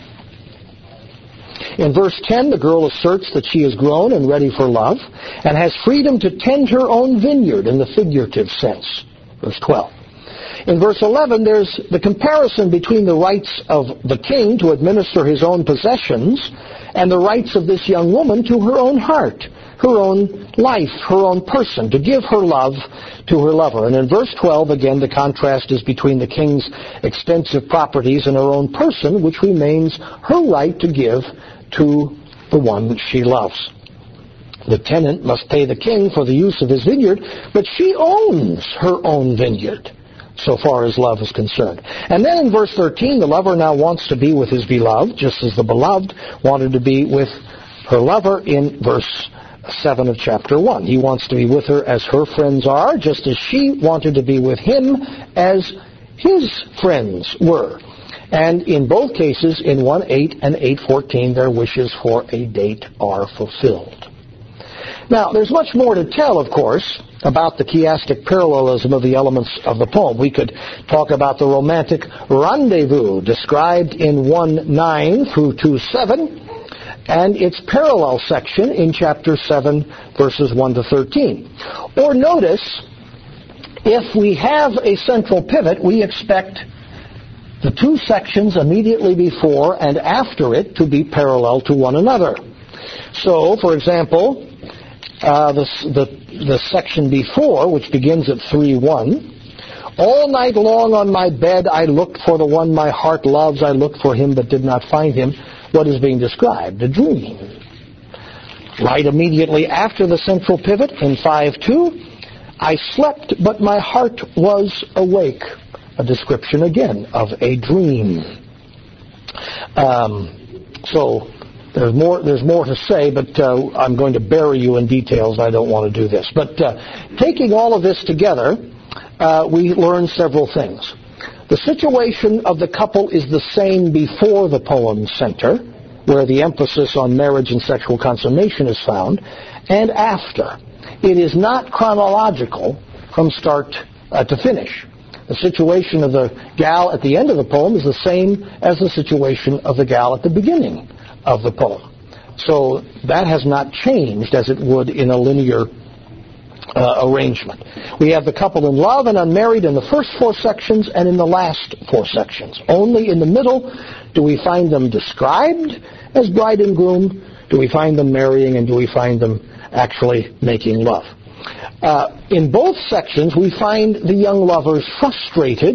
In verse ten, the girl asserts that she is grown and ready for love and has freedom to tend her own vineyard in the figurative sense. Verse twelve. In verse eleven, there's the comparison between the rights of the king to administer his own possessions and the rights of this young woman to her own heart, her own life, her own person, to give her love to her lover. And in verse twelve, again, the contrast is between the king's extensive properties and her own person, which remains her right to give to the one that she loves. The tenant must pay the king for the use of his vineyard, but she owns her own vineyard, so far as love is concerned. And then in verse thirteen, the lover now wants to be with his beloved, just as the beloved wanted to be with her lover in verse seven of chapter one. He wants to be with her as her friends are, just as she wanted to be with him as his friends were. And in both cases, in one eight and eight fourteen, their wishes for a date are fulfilled. Now, there's much more to tell, of course, about the chiastic parallelism of the elements of the poem. We could talk about the romantic rendezvous described in one nine through two seven, and its parallel section in chapter seven, verses one to thirteen. Or notice, if we have a central pivot, we expect the two sections immediately before and after it to be parallel to one another. So, for example, uh, the, the, the section before, which begins at three one, all night long on my bed I looked for the one my heart loves, I looked for him but did not find him. What is being described? A dream. Right immediately after the central pivot in five two, I slept but my heart was awake. A description again of a dream. Um, so there's more. There's more to say, but uh, I'm going to bury you in details. I don't want to do this. But uh, taking all of this together, uh, we learn several things. The situation of the couple is the same before the poem's center, where the emphasis on marriage and sexual consummation is found, and after. It is not chronological from start uh, to finish. The situation of the gal at the end of the poem is the same as the situation of the gal at the beginning of the poem. So that has not changed as it would in a linear uh, arrangement. We have the couple in love and unmarried in the first four sections and in the last four sections. Only in the middle do we find them described as bride and groom, do we find them marrying, and do we find them actually making love. Uh, in both sections, we find the young lovers frustrated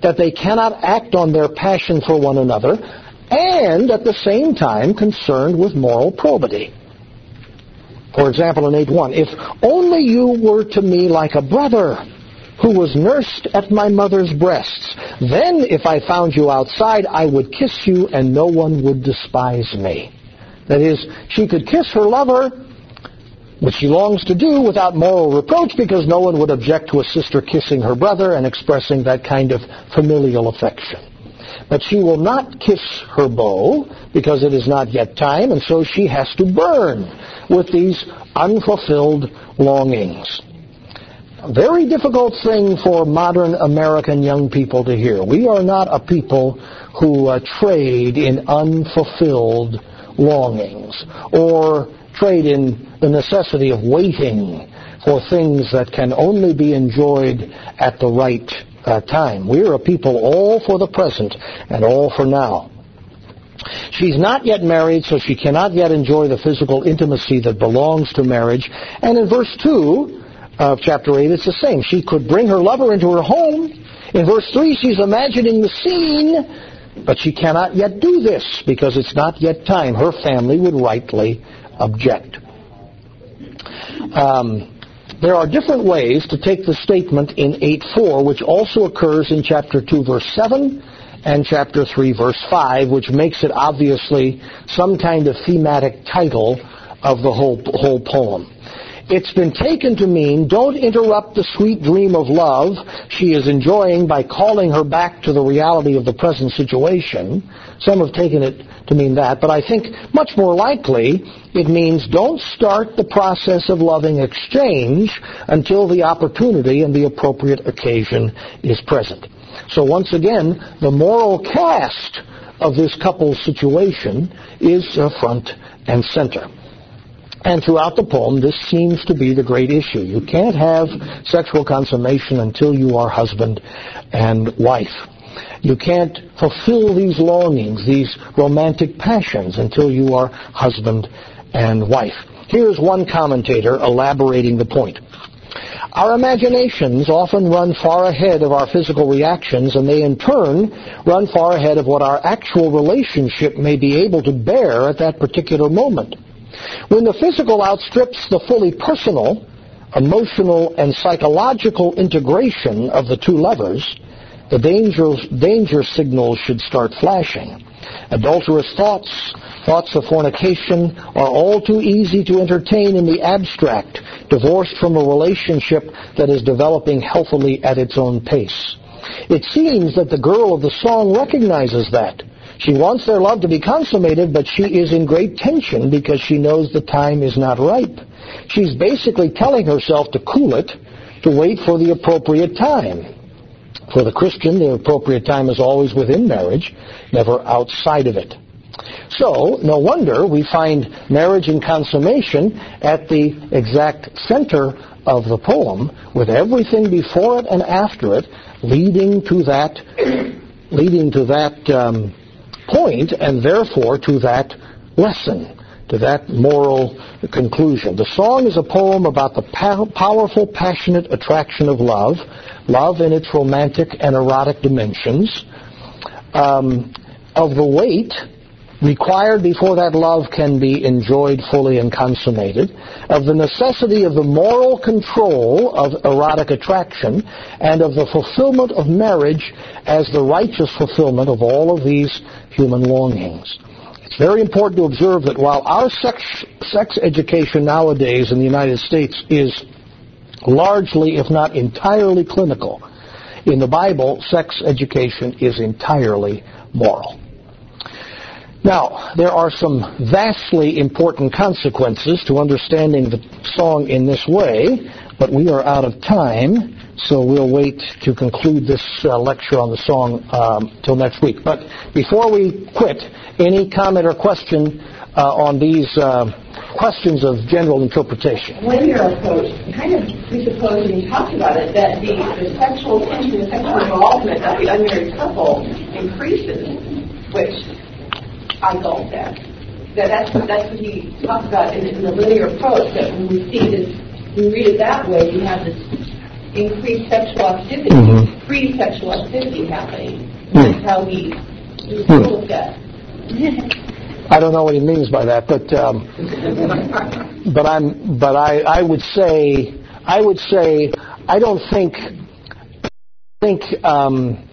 that they cannot act on their passion for one another, and at the same time concerned with moral probity. For example, in eight one, if only you were to me like a brother who was nursed at my mother's breasts, then if I found you outside, I would kiss you and no one would despise me. That is, she could kiss her lover, which she longs to do without moral reproach because no one would object to a sister kissing her brother and expressing that kind of familial affection. But she will not kiss her beau because it is not yet time, and so she has to burn with these unfulfilled longings. A very difficult thing for modern American young people to hear. We are not a people who uh, trade in unfulfilled longings or trade in the necessity of waiting for things that can only be enjoyed at the right uh, time. We're a people all for the present and all for now. She's not yet married, so she cannot yet enjoy the physical intimacy that belongs to marriage. And in verse two of chapter eight, it's the same. She could bring her lover into her home. In verse three, she's imagining the scene, but she cannot yet do this because it's not yet time. Her family would rightly object. Um, there are different ways to take the statement in eight four, which also occurs in chapter two, verse seven, and chapter three, verse five, which makes it obviously some kind of thematic title of the whole, whole poem. It's been taken to mean, don't interrupt the sweet dream of love she is enjoying by calling her back to the reality of the present situation. Some have taken it to mean that, but I think much more likely it means don't start the process of loving exchange until the opportunity and the appropriate occasion is present. So once again, the moral cast of this couple's situation is uh, front and center. And throughout the poem, this seems to be the great issue. You can't have sexual consummation until you are husband and wife. You can't fulfill these longings, these romantic passions, until you are husband and wife. Here's one commentator elaborating the point. Our imaginations often run far ahead of our physical reactions, and they in turn run far ahead of what our actual relationship may be able to bear at that particular moment. When the physical outstrips the fully personal, emotional, and psychological integration of the two lovers, the danger, danger signals should start flashing. Adulterous thoughts, thoughts of fornication, are all too easy to entertain in the abstract, divorced from a relationship that is developing healthily at its own pace. It seems that the girl of the song recognizes that. She wants their love to be consummated, but she is in great tension because she knows the time is not ripe. She's basically telling herself to cool it, to wait for the appropriate time. For the Christian, the appropriate time is always within marriage, never outside of it. So, no wonder we find marriage and consummation at the exact center of the poem, with everything before it and after it leading to that, leading to that um, point, and therefore to that lesson, to that moral conclusion. The song is a poem about the pow- powerful, passionate attraction of love, love in its romantic and erotic dimensions, um, of the weight required before that love can be enjoyed fully and consummated, of the necessity of the moral control of erotic attraction, and of the fulfillment of marriage as the righteous fulfillment of all of these human longings. It's very important to observe that while our sex, sex education nowadays in the United States is largely, if not entirely, clinical, in the Bible, sex education is entirely moral. Now, there are some vastly important consequences to understanding the song in this way, but we are out of time, so we'll wait to conclude this uh, lecture on the song um, till next week. But before we quit, any comment or question uh, on these uh, questions of general interpretation? When your approach kind of presupposes, and you talked about it, that the, the sexual tension, the sexual involvement of the unmarried couple increases, which I gulp at. That that's what, that's what he talks about in, in the linear approach, that when we see this, when we read it that way, you have this increased sexual activity, mm-hmm. free sexual activity happening. Hmm. That's how he, he Hmm. looked at. I don't know what he means by that, but um, but I'm but I, I would say I would say I don't think think um,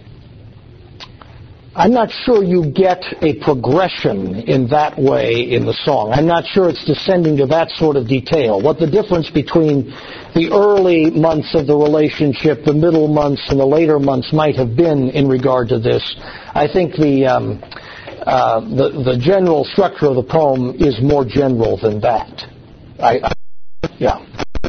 I'm not sure you get a progression in that way in the song. I'm not sure it's descending to that sort of detail. What the difference between the early months of the relationship, the middle months, and the later months might have been in regard to this, I think the um, uh, the, the general structure of the poem is more general than that. I, I, yeah.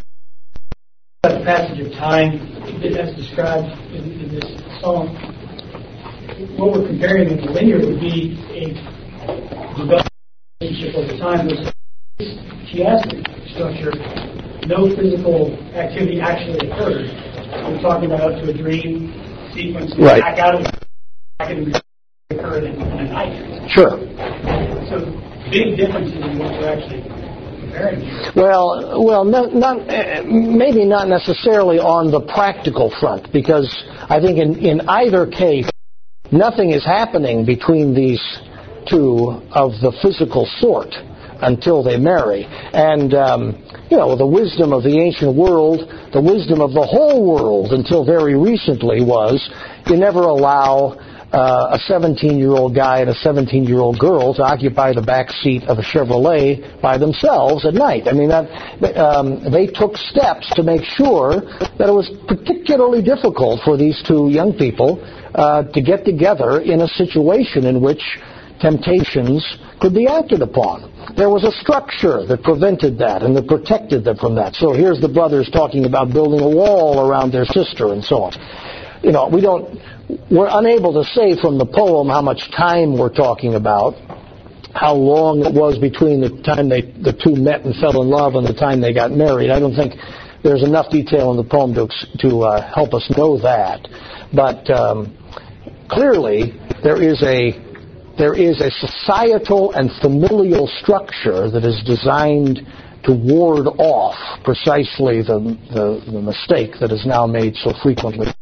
The passage of time as described in, in this song. What we're comparing in the linear would be a development relationship over time. With chiastic structure, no physical activity actually occurs. We're talking about up to a dream sequence, right. Back out of the back and occurred in, in a night. Sure. So big differences in what we're actually comparing here. Well, well, not, not uh, maybe not necessarily on the practical front, because I think in, in either case, nothing is happening between these two of the physical sort until they marry. And, um, you know, the wisdom of the ancient world, the wisdom of the whole world until very recently was you never allow uh, a seventeen-year-old guy and a seventeen-year-old girl to occupy the back seat of a Chevrolet by themselves at night. I mean, that, um, they took steps to make sure that it was particularly difficult for these two young people Uh, to get together in a situation in which temptations could be acted upon. There was a structure that prevented that and that protected them from that. So here's the brothers talking about building a wall around their sister and so on. You know, we don't, we're unable to say from the poem how much time we're talking about, how long it was between the time they, the two met and fell in love and the time they got married. I don't think there's enough detail in the poem to, to uh, help us know that. But um, clearly, there is a there is a societal and familial structure that is designed to ward off precisely the the, the mistake that is now made so frequently.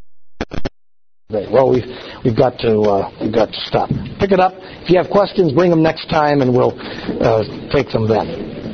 Well, we've we've got to uh, we've got to stop. Pick it up. If you have questions, bring them next time, and we'll uh, take them then.